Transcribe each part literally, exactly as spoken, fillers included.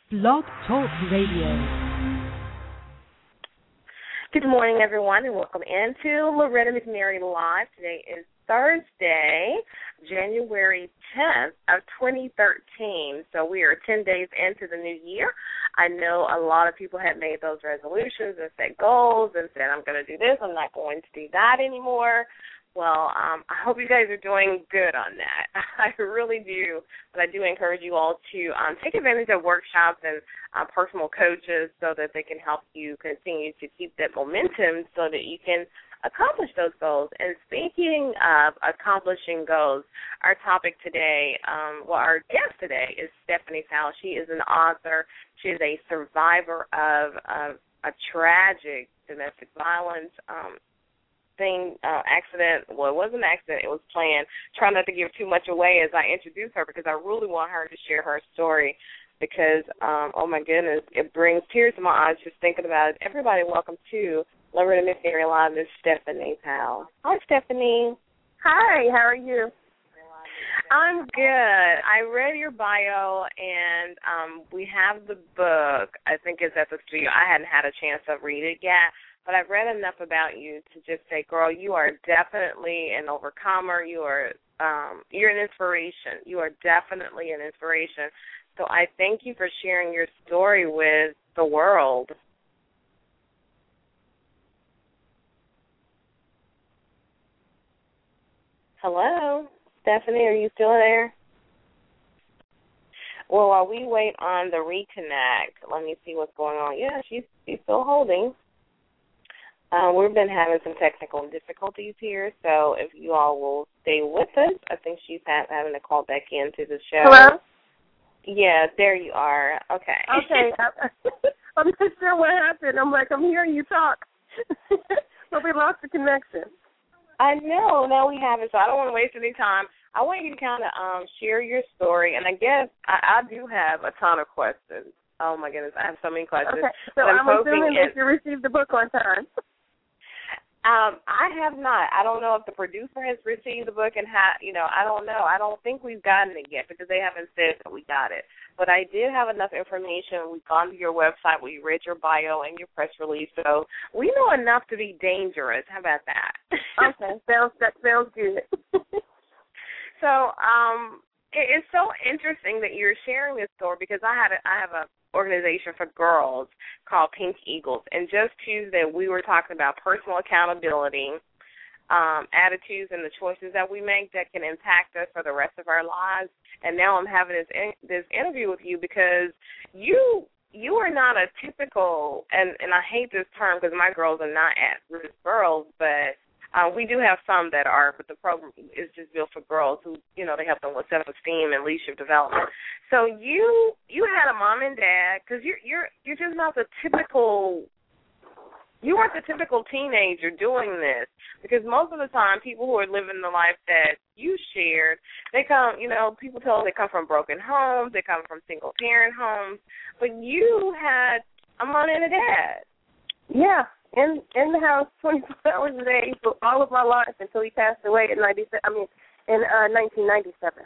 Blog Talk Radio. Good morning, everyone, and welcome into Loretta McNary Live. Today is Thursday, January tenth of twenty thirteen. So we are ten days into the new year. I know a lot of people have made those resolutions and set goals and said, I'm going to do this, I'm not going to do that anymore. Well, um, I hope you guys are doing good on that. I really do. But I do encourage you all to um, take advantage of workshops and uh, personal coaches so that they can help you continue to keep that momentum so that you can accomplish those goals. And speaking of accomplishing goals, our topic today, um, well, our guest today is Stephanie Powell. She is an author. She is a survivor of, of a tragic domestic violence um thing, uh, accident. Well, it wasn't an accident. It was planned. Try not to give too much away as I introduce her because I really want her to share her story because, um, oh, my goodness, it brings tears to my eyes just thinking about it. Everybody, welcome to Loretta McNary Live. This is Stephanie Powell. Hi, Stephanie. Hi, how are you? I'm good. I read your bio, and um, we have the book. I think it's at the studio. I hadn't had a chance to read it yet. But I've read enough about you to just say, girl, you are definitely an overcomer. You are, um, you're an inspiration. You are definitely an inspiration. So I thank you for sharing your story with the world. Hello, Stephanie, are you still there? Well, while we wait on the reconnect, let me see what's going on. Yeah, she's she's still holding. Uh, we've been having some technical difficulties here, so if you all will stay with us, I think she's ha- having to call back into the show. Hello? Yeah, there you are. Okay. Okay. I'm not sure what happened. I'm like, I'm hearing you talk. But we lost the connection. I know. Now we have it, so I don't want to waste any time. I want you to kind of um, share your story, and I guess I, I do have a ton of questions. Oh, my goodness, I have so many questions. Okay, so I'm, I'm assuming that you received the book on time. Um, I have not. I don't know if the producer has received the book and how, you know, I don't know. I don't think we've gotten it yet because they haven't said that we got it. But I did have enough information. We've gone to your website. We read your bio and your press release. So we know enough to be dangerous. How about that? Okay. Sounds, that sounds good. So um, it, it's so interesting that you're sharing this story because I had a, I have a organization for girls called Pink Eagles. And just Tuesday, we were talking about personal accountability, um, attitudes, and the choices that we make that can impact us for the rest of our lives. And now I'm having this in, this interview with you because you you are not a typical, and, and I hate this term because my girls are not at-risk girls, but Uh, we do have some that are, but the program is just built for girls who, you know, they help them with self-esteem and leadership development. So you you had a mom and dad because you're you're you're just not the typical. You weren't the typical teenager doing this because most of the time people who are living the life that you shared, they come, you know, people tell us they come from broken homes, they come from single-parent homes, but you had a mom and a dad. Yeah. In in the house, twenty-four hours a day for all of my life until he passed away in ninety. I mean, in uh, nineteen ninety-seven.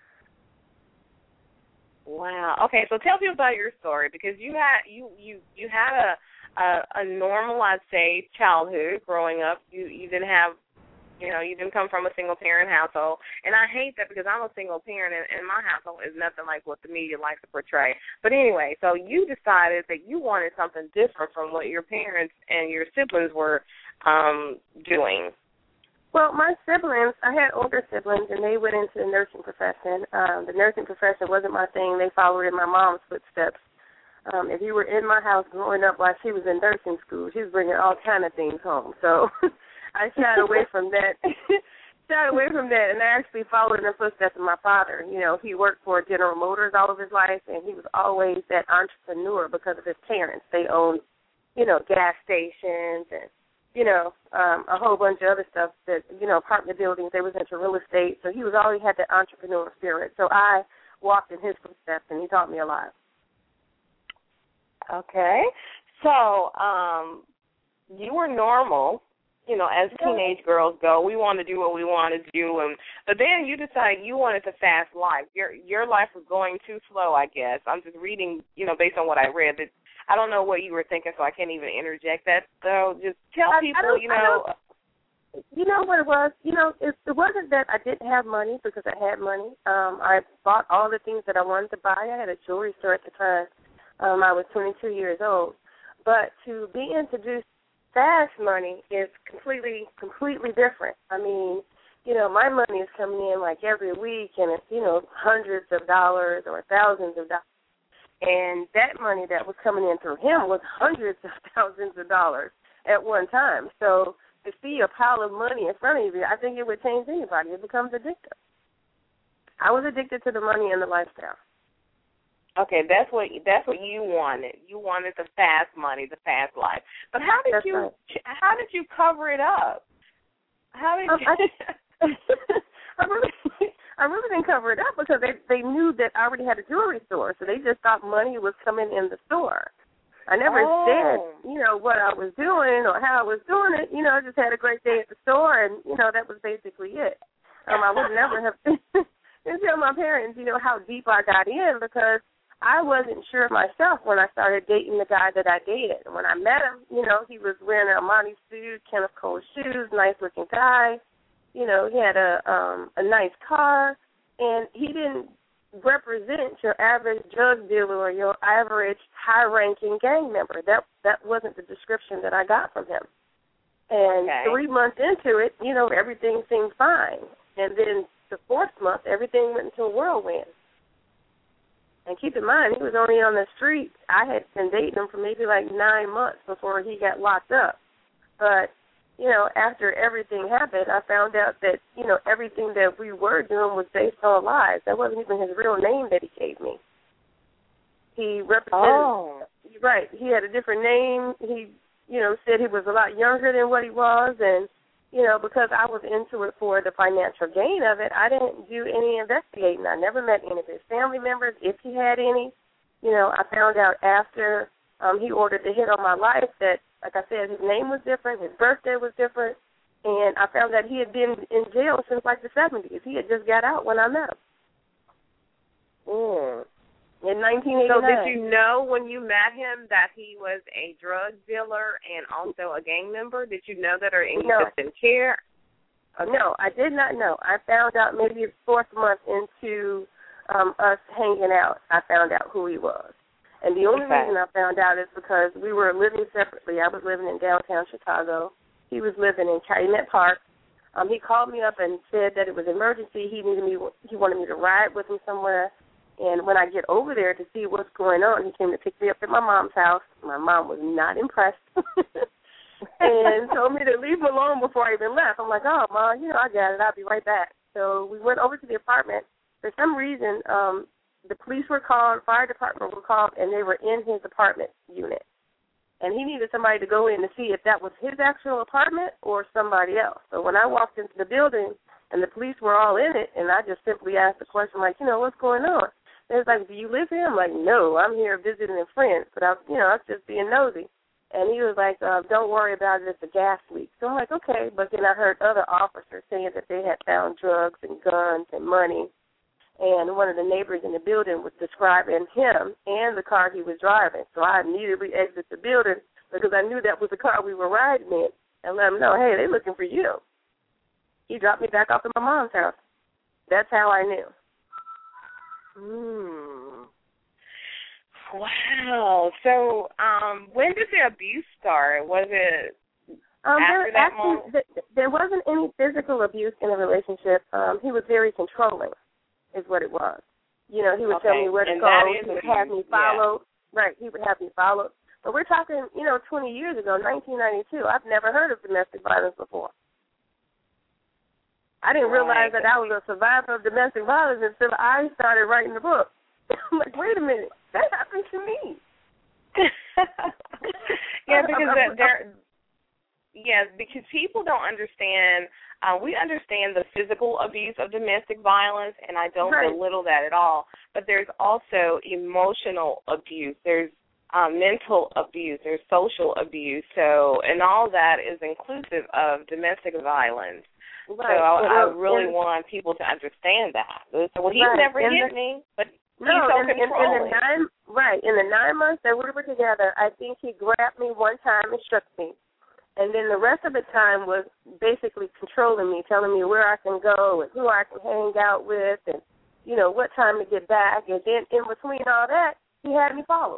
Wow. Okay, so tell me about your story because you had you you you had a a, a normal, I'd say, childhood growing up. You you didn't have, you know, you didn't come from a single parent household, and I hate that because I'm a single parent, and, and my household is nothing like what the media likes to portray. But anyway, so you decided that you wanted something different from what your parents and your siblings were um, doing. Well, my siblings, I had older siblings, and they went into the nursing profession. Um, the nursing profession wasn't my thing. They followed in my mom's footsteps. Um, if you were in my house growing up while she was in nursing school, she was bringing all kind of things home. So I shied away from that. shied away from that, and I actually followed in the footsteps of my father. You know, he worked for General Motors all of his life, and he was always that entrepreneur because of his parents. They owned, you know, gas stations and, you know, um, a whole bunch of other stuff that, you know, apartment buildings. They was into real estate, so he was always had that entrepreneur spirit. So I walked in his footsteps, and he taught me a lot. Okay. So um, you were normal you know, as teenage girls go, we want to do what we want to do, and but then you decide you wanted the fast life. Your your life was going too slow, I guess. I'm just reading, you know, based on what I read. That I don't know what you were thinking, so I can't even interject that. So just tell I, people, I you know. You know what it was? You know, it, it wasn't that I didn't have money because I had money. Um, I bought all the things that I wanted to buy. I had a jewelry store at the time. Um, I was twenty-two years old. But to be introduced fast money is completely, completely different. I mean, you know, my money is coming in like every week, and it's, you know, hundreds of dollars or thousands of dollars. And that money that was coming in through him was hundreds of thousands of dollars at one time. So to see a pile of money in front of you, I think it would change anybody. It becomes addictive. I was addicted to the money and the lifestyle. Okay, that's what that's what you wanted. You wanted the fast money, the fast life. But how did that's you right. how did you cover it up? How did um, you? I, I really I really didn't cover it up because they they knew that I already had a jewelry store, so they just thought money was coming in the store. I never oh. said, you know, what I was doing or how I was doing it. You know, I just had a great day at the store, and you know that was basically it. Um, I would never have didn't tell my parents, you know, how deep I got in because I wasn't sure myself when I started dating the guy that I dated. When I met him, you know, he was wearing an Armani suit, Kenneth Cole shoes, nice-looking guy. You know, he had a um, a nice car, and he didn't represent your average drug dealer or your average high-ranking gang member. That that wasn't the description that I got from him. And okay. three months into it, you know, everything seemed fine. And then the fourth month, everything went into a whirlwind. And keep in mind, he was only on the street. I had been dating him for maybe like nine months before he got locked up. But, you know, after everything happened, I found out that, you know, everything that we were doing was based on lies. That wasn't even his real name that he gave me. He represented, oh. right, he had a different name. He, you know, said he was a lot younger than what he was. And, you know, because I was into it for the financial gain of it, I didn't do any investigating. I never met any of his family members, if he had any. You know, I found out after um, he ordered the hit on my life that, like I said, his name was different, his birthday was different, and I found that he had been in jail since like the seventies. He had just got out when I met him. Mm. In nineteen eighty-nine. So did you know when you met him that he was a drug dealer and also a gang member? Did you know that, or you no. just didn't care? Okay. No, I did not know. I found out maybe the fourth month into um, us hanging out, I found out who he was. And the only okay. reason I found out is because we were living separately. I was living in downtown Chicago. He was living in Calumet Park. Um, he called me up and said that it was an emergency. He needed me. He wanted me to ride with him somewhere. And when I get over there to see what's going on, he came to pick me up at my mom's house. My mom was not impressed and told me to leave him alone before I even left. I'm like, oh, Mom, you know, I got it. I'll be right back. So we went over to the apartment. For some reason, um, the police were called, fire department were called, and they were in his apartment unit. And he needed somebody to go in to see if that was his actual apartment or somebody else. So when I walked into the building and the police were all in it, and I just simply asked the question, like, you know, what's going on? They was like, do you live here? I'm like, no, I'm here visiting a friend. But, I, you know, I was just being nosy. And he was like, uh, don't worry about it, it's a gas leak. So I'm like, okay. But then I heard other officers saying that they had found drugs and guns and money. And one of the neighbors in the building was describing him and the car he was driving. So I immediately exited the building because I knew that was the car we were riding in and let him know, hey, they're looking for you. He dropped me back off at my mom's house. That's how I knew. Hmm. Wow. So, um, when did the abuse start? Was it um, after there, that actually, moment? th- there wasn't any physical abuse in the relationship. Um, he was very controlling, is what it was. You know, he would okay. tell me where to and go. He would abuse. have me followed. Yeah. Right, he would have me followed. But we're talking, you know, twenty years ago, nineteen ninety-two. I've never heard of domestic violence before. I didn't right. realize that I was a survivor of domestic violence until I started writing the book. I'm like, wait a minute, that happened to me. yeah, because there, yes, because people don't understand. Uh, we understand the physical abuse of domestic violence, and I don't right. belittle that at all. But there's also emotional abuse. There's um, mental abuse, there's social abuse. So, and all that is inclusive of domestic violence. Right. So I, well, I really in, want people to understand that. So, well, he's right. never in hit the, me, but no, he's so in, in, in the controlling. nine, right, in the nine months that we were together, I think he grabbed me one time and shook me. And then the rest of the time was basically controlling me, telling me where I can go and who I can hang out with and, you know, what time to get back. And then in between all that, he had me followed.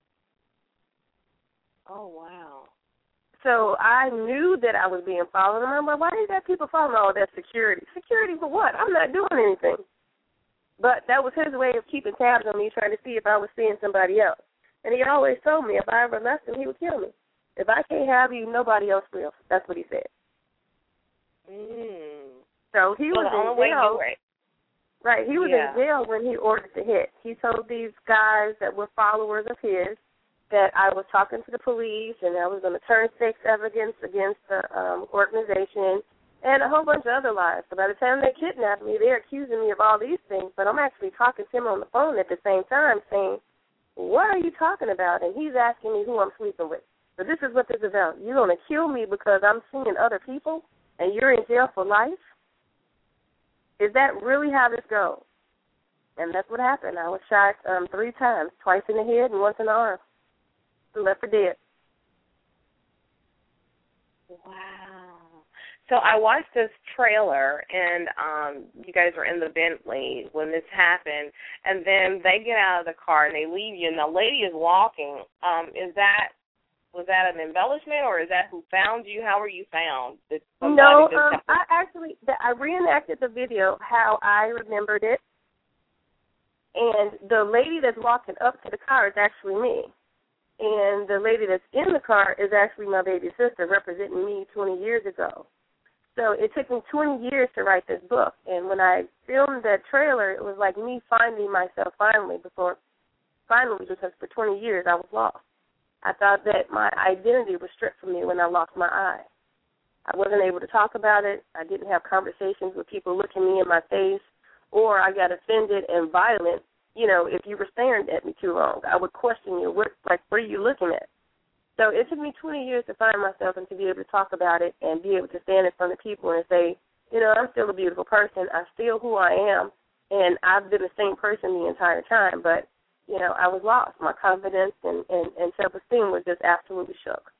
Oh, wow. So I knew that I was being followed. And I'm like, why do you got people following all that security? Security for what? I'm not doing anything. But that was his way of keeping tabs on me, trying to see if I was seeing somebody else. And he always told me if I ever left him, he would kill me. If I can't have you, nobody else will. That's what he said. Mm. So he so was in jail. Right, he was yeah. in jail when he ordered the hit. He told these guys that were followers of his that I was talking to the police and I was going to turn six evidence against the um, organization and a whole bunch of other lies. So by the time they kidnapped me, they're accusing me of all these things, but I'm actually talking to him on the phone at the same time saying, what are you talking about? And he's asking me who I'm sleeping with. So this is what this is about. You're going to kill me because I'm seeing other people and you're in jail for life? Is that really how this goes? And that's what happened. I was shot um, three times, twice in the head and once in the arm. Left for dead. Wow. So I watched this trailer, and um, you guys were in the Bentley when this happened, and then they get out of the car and they leave you, and the lady is walking. Um, is that was that an embellishment, or is that who found you? How were you found? Did no, um, I actually I reenacted the video how I remembered it, and the lady that's walking up to the car is actually me. And the lady that's in the car is actually my baby sister representing me twenty years ago. So it took me twenty years to write this book. And when I filmed that trailer, it was like me finding myself finally before, finally, because for twenty years I was lost. I thought that my identity was stripped from me when I lost my eye. I wasn't able to talk about it. I didn't have conversations with people looking me in my face, or I got offended and violent. You know, if you were staring at me too long, I would question you. What, like, what are you looking at? So it took me twenty years to find myself and to be able to talk about it and be able to stand in front of people and say, you know, I'm still a beautiful person. I'm still who I am, and I've been the same person the entire time. But, you know, I was lost. My confidence and, and, and self-esteem was just absolutely shook.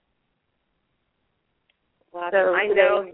Well, so I today, know.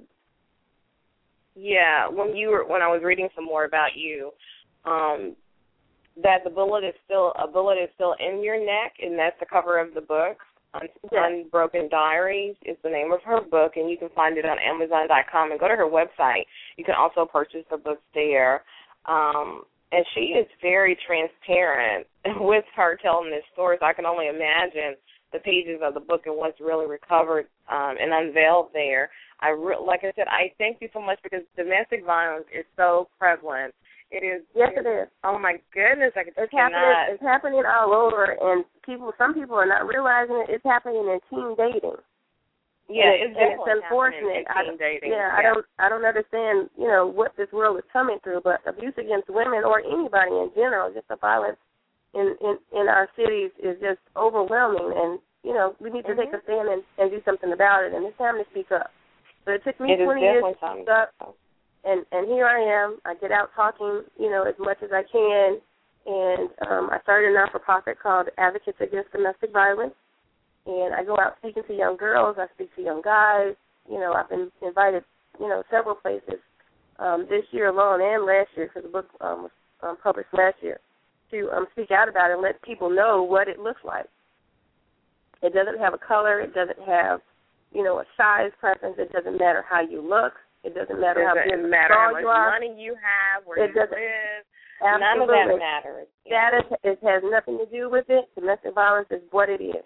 Yeah, when you were when I was reading some more about you, um, that the bullet is still a bullet is still in your neck, and that's the cover of the book. Un- yes. Unbroken Diaries is the name of her book, and you can find it on Amazon dot com and go to her website. You can also purchase the book there. Um, and she is very transparent with her telling this story, so I can only imagine the pages of the book and what's really recovered um, and unveiled there. I re- like I said, I thank you so much because domestic violence is so prevalent. It is. Yes, it is. Oh my goodness, I could it's cannot. happening. It's happening all over, and people. Some people are not realizing it. It's happening in teen dating. Yeah, and it's, and it's unfortunate. In teen dating. Yeah, yeah, I don't. I don't understand. You know what this world is coming through, but abuse against women or anybody in general, just the violence in in, in our cities is just overwhelming. And you know we need to mm-hmm. take a stand and, and do something about it. And it's time to speak up. But it took me it twenty years to time. speak up. And and here I am. I get out talking, you know, as much as I can. And um, I started a not-for-profit called Advocates Against Domestic Violence. And I go out speaking to young girls. I speak to young guys. You know, I've been invited, you know, several places um, this year alone and last year, because the book um, was um, published last year, to um, speak out about it and let people know what it looks like. It doesn't have a color. It doesn't have, you know, a size preference. It doesn't matter how you look. It doesn't matter how big matter how much you are. money you have, where it you doesn't, live. Absolutely. None of that matters. That is, it has nothing to do with it. Domestic violence is what it is.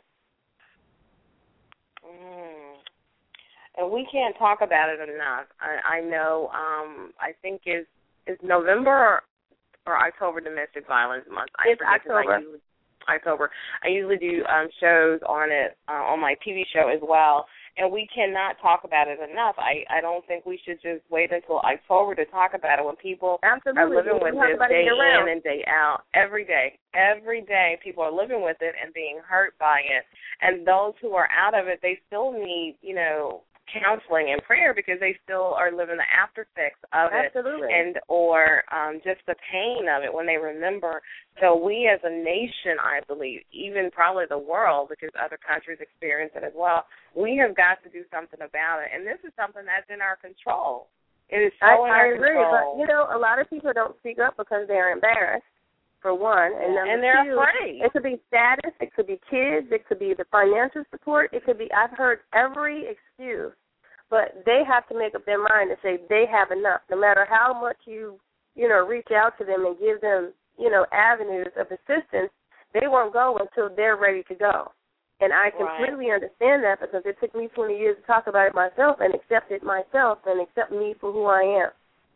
Mm. And we can't talk about it enough. I, I know. Um, I think is is November or, or October Domestic Violence Month. I it's October. I usually, October. I usually do um, shows on it uh, on my T V show as well. and we cannot talk about it enough. I, I don't think we should just wait until October to talk about it when people Absolutely. are living with this day in around. and day out. Every day. Every day people are living with it and being hurt by it. And those who are out of it, they still need, you know, counseling and prayer because they still are living the after effects of it. Absolutely. And or um, just the pain of it when they remember. So we as a nation, I believe, even probably the world, because other countries experience it as well, we have got to do something about it. And this is something that's in our control. It is so I, in I our agree, control. but, you know, a lot of people don't speak up because they're embarrassed, for one. And, number and they're two, afraid. It could be status. It could be kids. It could be the financial support. It could be, I've heard every excuse. But they have to make up their mind to say they have enough. No matter how much you, you know, reach out to them and give them, you know, avenues of assistance, they won't go until they're ready to go. And I completely right. understand that because it took me twenty years to talk about it myself and accept it myself and accept me for who I am.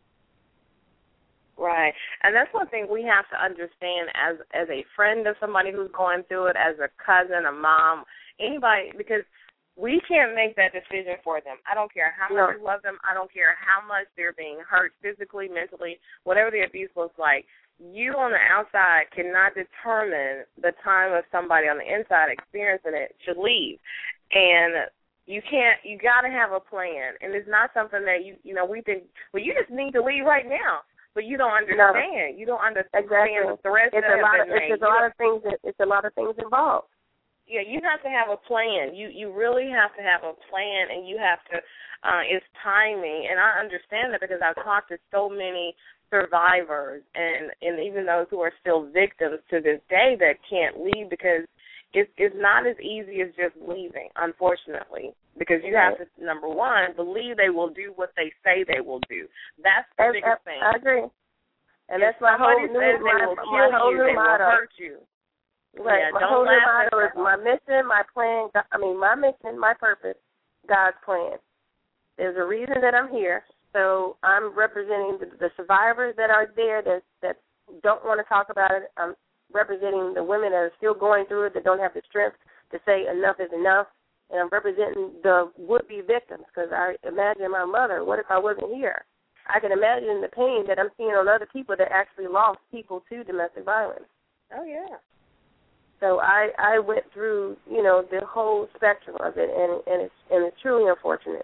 Right. And that's one thing we have to understand as as a friend of somebody who's going through it, as a cousin, a mom, anybody, because we can't make that decision for them. I don't care how much No. you love them. I don't care how much they're being hurt physically, mentally, whatever the abuse looks like. You on the outside cannot determine the time of somebody on the inside experiencing it should leave. And you can't, you got to have a plan. And it's not something that you, you know, we think, well, you just need to leave right now. But you don't understand. No. You don't understand exactly. the threats it's that a have lot been of, made. It's a lot of things. It's a lot of things involved. Yeah, you have to have a plan. You you really have to have a plan, and you have to. Uh, it's timing, and I understand that because I've talked to so many survivors, and and even those who are still victims to this day that can't leave because it's it's not as easy as just leaving, unfortunately. Because you have to, number one, believe they will do what they say they will do. That's the and, biggest and, thing. I agree, and if that's my whole new says they my, will my kill whole you, new they motto. will hurt you. Right. Yeah, my don't whole new laugh motto is my mission, my plan. I mean, my mission, my purpose, God's plan. There's a reason that I'm here. So I'm representing the, the survivors that are there that that don't want to talk about it. I'm representing the women that are still going through it that don't have the strength to say enough is enough. And I'm representing the would-be victims because I imagine my mother, what if I wasn't here? I can imagine the pain that I'm seeing on other people that actually lost people to domestic violence. Oh, yeah. So I, I went through, you know, the whole spectrum of it, and and it's and it's truly unfortunate.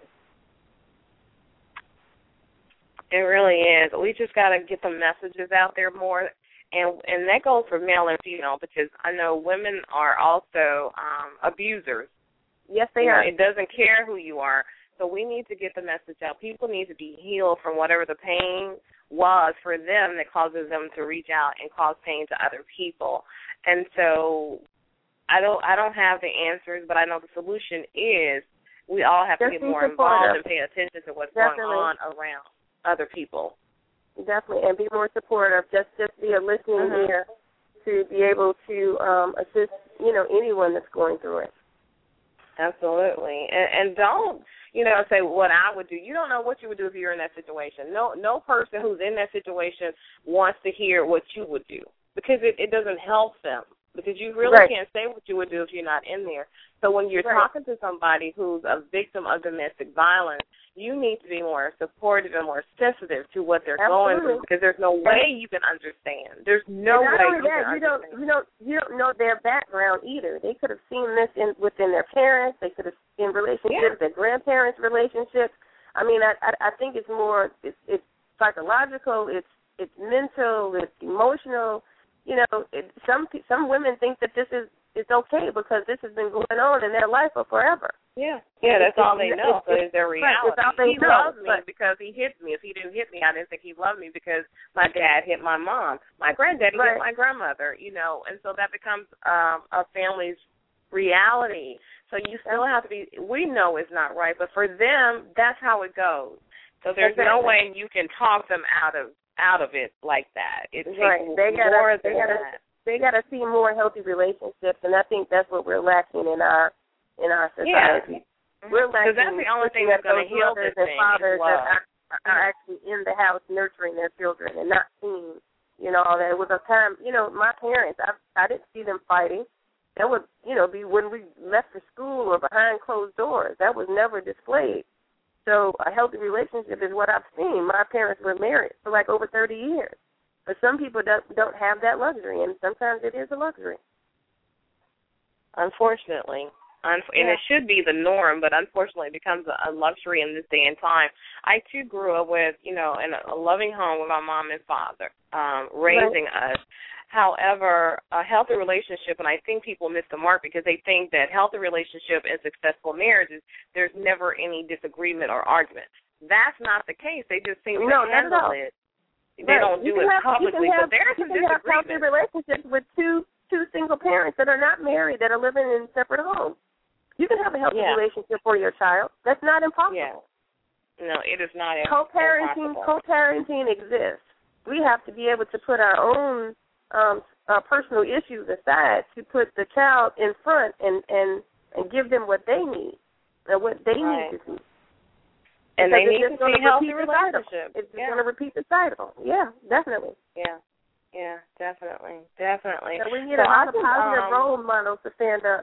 It really is. We just got to get the messages out there more, and and that goes for male and female because I know women are also um, abusers. Yes, they you are. Know, it doesn't care who you are. So we need to get the message out. People need to be healed from whatever the pain was for them that causes them to reach out and cause pain to other people. And so I don't I don't have the answers, but I know the solution is we all have Just to get be more involved supportive. and pay attention to what's Definitely. going on around other people. Definitely, and be more supportive. Just just be a listening Mm-hmm. ear to be able to um, assist, you know, anyone that's going through it. Absolutely. And, and don't, you know, say what I would do. You don't know what you would do if you were in that situation. No no person who's in that situation wants to hear what you would do because it, it doesn't help them because you really Right. can't say what you would do if you're not in there. So when you're Right. talking to somebody who's a victim of domestic violence, you need to be more supportive and more sensitive to what they're Absolutely. going through because there's no way you can understand. There's no and not way only you that, can you don't, understand. you don't, you don't know their background either. They could have seen this in within their parents. They could have in relationships, Yeah. their grandparents' relationships. I mean, I, I, I think it's more, it's, it's psychological, it's, it's mental, it's emotional. You know, it, some some women think that this is it's okay because this has been going on in their life for forever. Yeah, yeah, that's It's- all they know. it's- So it's their right, reality. it's all they He know, loves me but- because he hit me. If he didn't hit me, I didn't think he loved me because my dad hit my mom. My granddaddy Right. hit my grandmother, you know, and so that becomes um, a family's reality. So you still have to be, we know it's not right, but for them, that's how it goes. So there's no Exactly. way you can talk them out of out of it like that. It takes Right. They gotta, more they than gotta, that. They got to see more healthy relationships, and I think that's what we're lacking in our in our society. Yeah. We're lacking Because that's the only thing looking that's at going to those heal mothers this and thing fathers is love. that are, are actually in the house nurturing their children and not seeing, you know, all that. It was a time, you know, my parents, I I didn't see them fighting. That would, you know, be when we left for school or behind closed doors. That was never displayed. So a healthy relationship is what I've seen. My parents were married for like over thirty years. But some people don't, don't have that luxury, and sometimes it is a luxury. Unfortunately. And yeah. it should be the norm, but unfortunately it becomes a luxury in this day and time. I, too, grew up with, you know, in a loving home with my mom and father, um, raising right. us. However, a healthy relationship, and I think people miss the mark because they think that healthy relationship and successful marriages, there's never any disagreement or argument. That's not the case. They just seem to no, handle it. They right. don't you do it have, publicly, have, but there's some disagreement. You can have healthy relationships with two two single parents that are not married, that are living in separate homes. You can have a healthy yeah. relationship for your child. That's not impossible. Yeah. No, it is not co-parenting, impossible. Co-parenting exists. We have to be able to put our own um, uh, personal issues aside to put the child in front and, and, and give them what they need and what they right. need to see. And because they need to see healthy relationships. It's yeah. going to repeat the cycle. Yeah, definitely. Yeah, yeah, definitely, definitely. So we need so a lot of think, positive um, role models to stand up.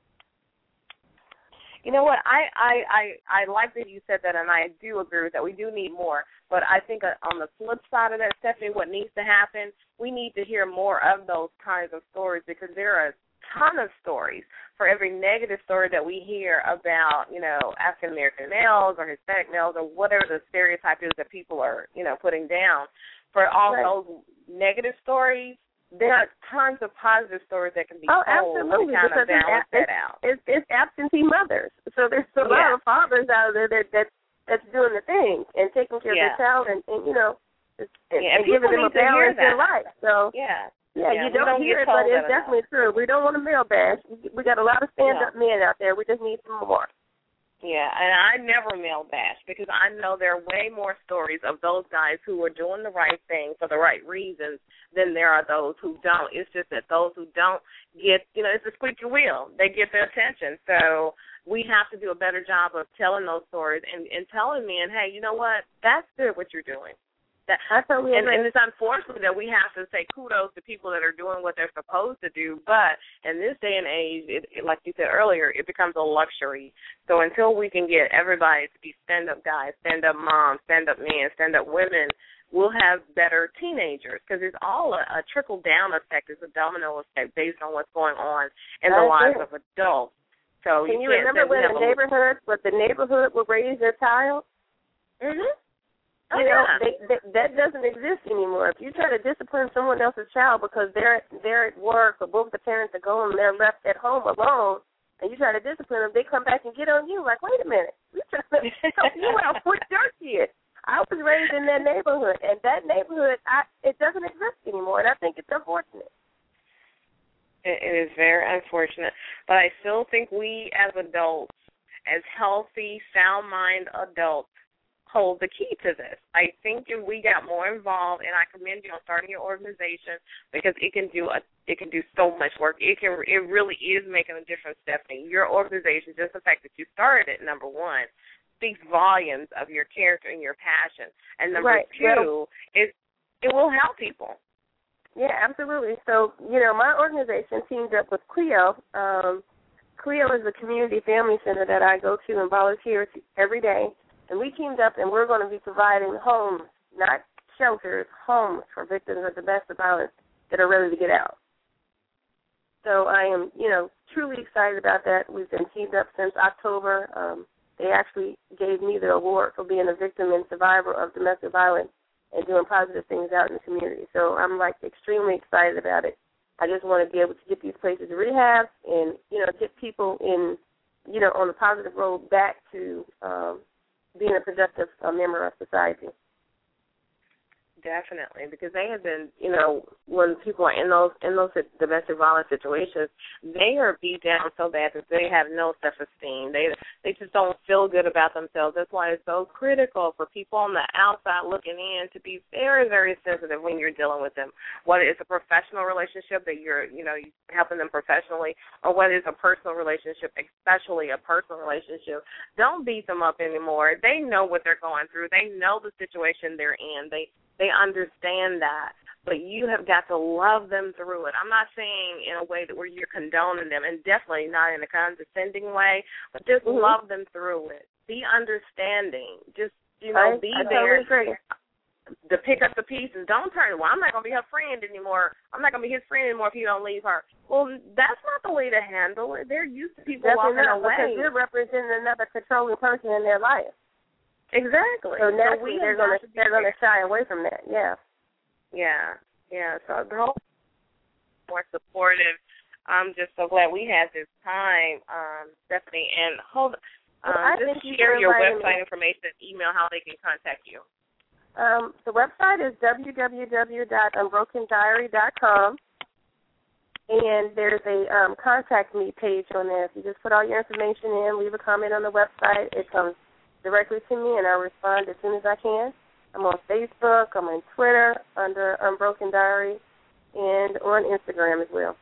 You know what? I, I, I, I like that you said that, and I do agree with that. We do need more. But I think on the flip side of that, Stephanie, what needs to happen, we need to hear more of those kinds of stories because there are a ton of stories. For every negative story that we hear about, you know, African-American males or Hispanic males or whatever the stereotype is that people are, you know, putting down, for all right. those negative stories, there are tons of positive stories that can be oh, told absolutely, to kind of balance it's, that out. It's, it's absentee mothers. So there's a yeah. lot of fathers out there that, that that's doing the thing and taking care yeah. of their child and, and you know, and, yeah, and and giving them a balance in life. So yeah. Yeah, yeah, you don't, don't hear it, but it's enough. definitely true. We don't want to male bash. We got a lot of stand-up no. men out there. We just need some more. Yeah, and I never male bash because I know there are way more stories of those guys who are doing the right thing for the right reasons than there are those who don't. It's just that those who don't get, you know, it's a squeaky wheel. They get their attention. So we have to do a better job of telling those stories and, and telling men, hey, you know what, that's good what you're doing. That, I totally and, agree. and it's unfortunate that we have to say kudos to people that are doing what they're supposed to do, but in this day and age, it, it, like you said earlier, it becomes a luxury. So until we can get everybody to be stand-up guys, stand-up moms, stand-up men, stand-up women, we'll have better teenagers because it's all a, a trickle-down effect. It's a domino effect based on what's going on in the lives of adults. So Can you, you can't remember when the neighborhood, what the neighborhood would raise their child? Mm-hmm. Oh, you know, yeah. they, they, that doesn't exist anymore. If you try to discipline someone else's child because they're they're at work or both the parents are gone and they're left at home alone, and you try to discipline them, they come back and get on you like, wait a minute, we trying to help you out with your kid. I was raised in that neighborhood, and that neighborhood, I, it doesn't exist anymore, and I think it's unfortunate. It, it is very unfortunate, but I still think we as adults, as healthy, sound mind adults, hold the key to this. I think if we got more involved, and I commend you on starting your organization because it can do a it can do so much work. It can it really is making a difference, Stephanie. Your organization, just the fact that you started it, number one, speaks volumes of your character and your passion. And number right. two, is it will help people. Yeah, absolutely. So, you know, my organization teamed up with Clio. Um, Clio is a community family center that I go to and volunteer to every day. And we teamed up, and we're going to be providing homes, not shelters, homes for victims of domestic violence that are ready to get out. So I am, you know, truly excited about that. We've been teamed up since October. Um, they actually gave me the award for being a victim and survivor of domestic violence and doing positive things out in the community. So I'm, like, extremely excited about it. I just want to be able to get these places rehab and, you know, get people in, you know, on the positive road back to um, being a productive uh, member of society. Definitely, because they have been, you know, when people are in those in those domestic violence situations, they are beat down so bad that they have no self-esteem. They they just don't feel good about themselves. That's why it's so critical for people on the outside looking in to be very, very sensitive when you're dealing with them. Whether it's a professional relationship that you're, you know, helping them professionally, or whether it's a personal relationship, especially a personal relationship, don't beat them up anymore. They know what they're going through. They know the situation they're in. They They understand that, but you have got to love them through it. I'm not saying in a way that where you're condoning them, and definitely not in a condescending way, but just mm-hmm. love them through it. Be understanding. Just, you know, I, be I there totally agree. to pick up the pieces. Don't turn, well, I'm not going to be her friend anymore. I'm not going to be his friend anymore if you don't leave her. Well, that's not the way to handle it. They're used to people Definitely walking not, away. Because you're representing another controlling person in their life. Exactly. So naturally, so they're going to they're going to shy away from that. Yeah. Yeah. Yeah. So the whole more supportive. I'm just so glad we had this time, um, Stephanie. And hold, um, well, just you share your website me. information, email, how they can contact you. Um, the website is w w w dot unbroken diary dot com, and there's a um, contact me page on there. If you just put all your information in, leave a comment on the website, it comes directly to me, and I'll respond as soon as I can. I'm on Facebook, I'm on Twitter under Unbroken Diary, and on Instagram as well.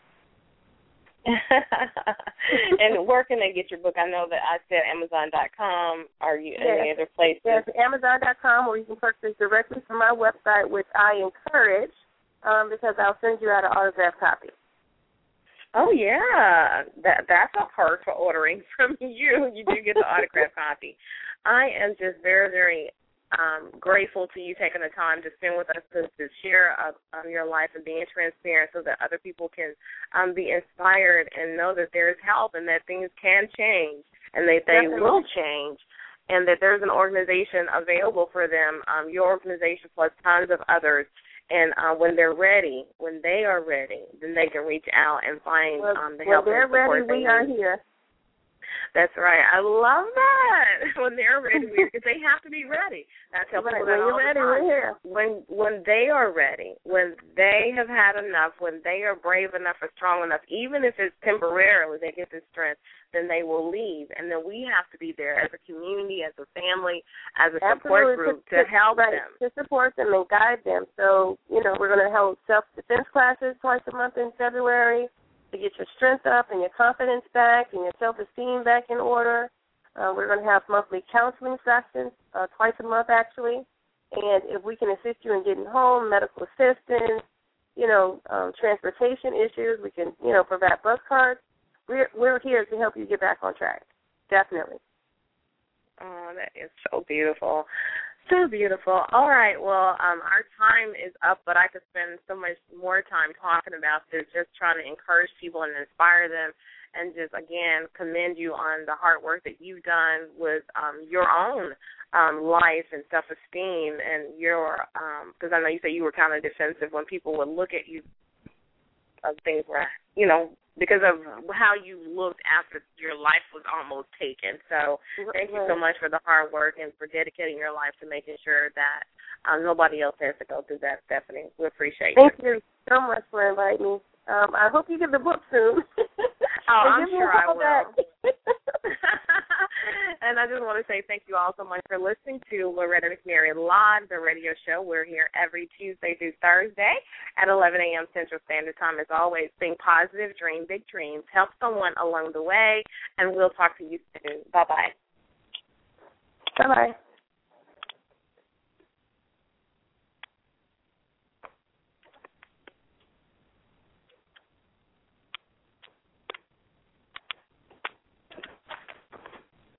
And where can they get your book? I know that I said Amazon dot com. Are you yes. any other places? Yes, Amazon dot com, or you can purchase directly from my website, which I encourage um, because I'll send you out an autographed copy. Oh, yeah. That That's a perk for ordering from you. You do get the autographed copy. I am just very, very um, grateful to you taking the time to spend with us to, to share uh, um, your life and being transparent so that other people can um, be inspired and know that there's help and that things can change and that they Definitely. will change and that there's an organization available for them, um, your organization plus tons of others. And uh, when they're ready, when they are ready, then they can reach out and find well, um, the well, help and When support they're ready, we are here. That's right. I love that. When they're ready, because they have to be ready. I tell people right. that when all you're ready, the time. we're here. When when they are ready, when they have had enough, when they are brave enough or strong enough, even if it's temporarily, they get this strength, then they will leave. And then we have to be there as a community, as a family, as a support Absolutely. group to, to help right. them. To support them and guide them. So, you know, we're going to hold self-defense classes twice a month in February to get your strength up and your confidence back and your self-esteem back in order. Uh, we're going to have monthly counseling sessions, uh, twice a month actually. And if we can assist you in getting home, medical assistance, you know, um, transportation issues, we can, you know, provide bus cards. We're, we're here to help you get back on track, definitely. Oh, that is so beautiful. So beautiful. All right, well, um, our time is up, but I could spend so much more time talking about this, just trying to encourage people and inspire them and just, again, commend you on the hard work that you've done with um, your own um, life and self-esteem and your, because um, I know you said you were kind of defensive when people would look at you, uh, things were, you know, because of how you looked after your life was almost taken. So thank you so much for the hard work and for dedicating your life to making sure that um, nobody else has to go through that, Stephanie. We appreciate Thank you. Thank you so much for inviting me. Um, I hope you get the book soon. Oh, I'm sure I will. And I just want to say thank you all so much for listening to Loretta McNary Live, the radio show. We're here every Tuesday through Thursday at eleven a.m. Central Standard Time. As always, think positive, dream big dreams, help someone along the way, and we'll talk to you soon. Bye-bye. Bye-bye.